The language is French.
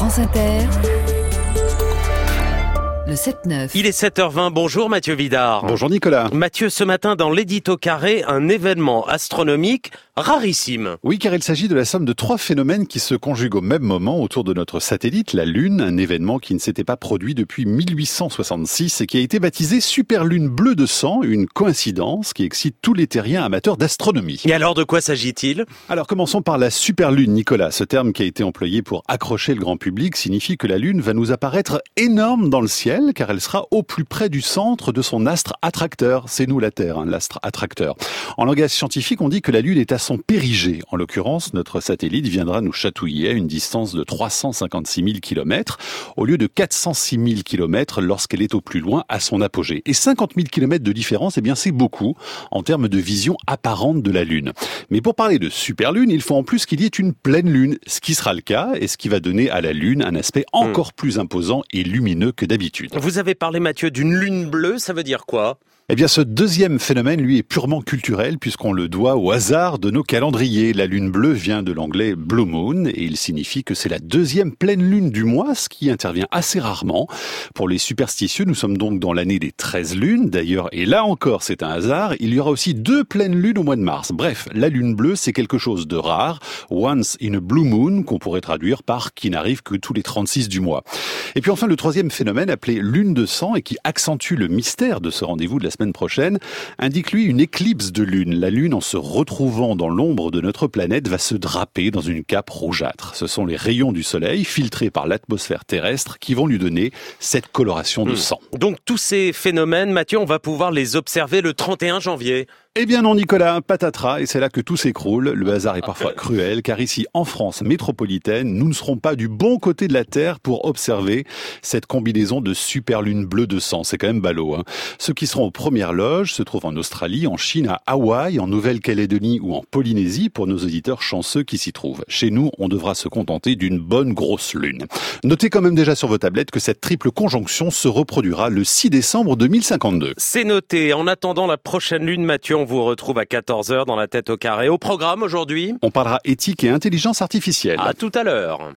France Inter, le 7-9. Il est 7h20, bonjour Mathieu Vidard. Bonjour Nicolas. Mathieu, ce matin dans l'édito carré, un événement astronomique rarissime. Oui, car il s'agit de la somme de 3 phénomènes qui se conjuguent au même moment autour de notre satellite, la Lune, un événement qui ne s'était pas produit depuis 1866 et qui a été baptisé Superlune bleue de sang, une coïncidence qui excite tous les terriens amateurs d'astronomie. Et alors de quoi s'agit-il ? Alors commençons par la superlune, Nicolas. Ce terme qui a été employé pour accrocher le grand public signifie que la Lune va nous apparaître énorme dans le ciel, car elle sera au plus près du centre de son astre attracteur. C'est nous la Terre, l'astre attracteur. En langage scientifique, on dit que la Lune est à son périgée. En l'occurrence, notre satellite viendra nous chatouiller à une distance de 356 000 km au lieu de 406 000 km lorsqu'elle est au plus loin à son apogée. Et 50 000 km de différence, eh bien c'est beaucoup en termes de vision apparente de la Lune. Mais pour parler de superlune, il faut en plus qu'il y ait une pleine Lune, ce qui sera le cas et ce qui va donner à la Lune un aspect encore plus imposant et lumineux que d'habitude. Vous avez parlé, Mathieu, d'une lune bleue, ça veut dire quoi ? Eh bien, ce deuxième phénomène, lui, est purement culturel puisqu'on le doit au hasard de nos calendriers. La lune bleue vient de l'anglais Blue Moon et il signifie que c'est la deuxième pleine lune du mois, ce qui intervient assez rarement. Pour les superstitieux, nous sommes donc dans l'année des 13 lunes. D'ailleurs, et là encore, c'est un hasard, il y aura aussi 2 pleines lunes au mois de mars. Bref, la lune bleue, c'est quelque chose de rare. Once in a blue moon, qu'on pourrait traduire par qui n'arrive que tous les 36 du mois. Et puis enfin, le troisième phénomène, appelé lune de sang et qui accentue le mystère de ce rendez-vous de la semaine prochaine, indique lui une éclipse de lune. La lune, en se retrouvant dans l'ombre de notre planète, va se draper dans une cape rougeâtre. Ce sont les rayons du soleil, filtrés par l'atmosphère terrestre, qui vont lui donner cette coloration de sang. Donc tous ces phénomènes, Mathieu, on va pouvoir les observer le 31 janvier. Eh bien non Nicolas, patatras, et c'est là que tout s'écroule. Le hasard est parfois cruel, car ici, en France métropolitaine, nous ne serons pas du bon côté de la Terre pour observer cette combinaison de superlune bleue de sang. C'est quand même ballot, hein. Ceux qui seront aux premières loges se trouvent en Australie, en Chine, à Hawaï, en Nouvelle-Calédonie ou en Polynésie, pour nos auditeurs chanceux qui s'y trouvent. Chez nous, on devra se contenter d'une bonne grosse lune. Notez quand même déjà sur vos tablettes que cette triple conjonction se reproduira le 6 décembre 2052. C'est noté. En attendant la prochaine lune, Mathieu, on vous retrouve à 14h dans la tête au carré. Au programme aujourd'hui, on parlera éthique et intelligence artificielle. À tout à l'heure.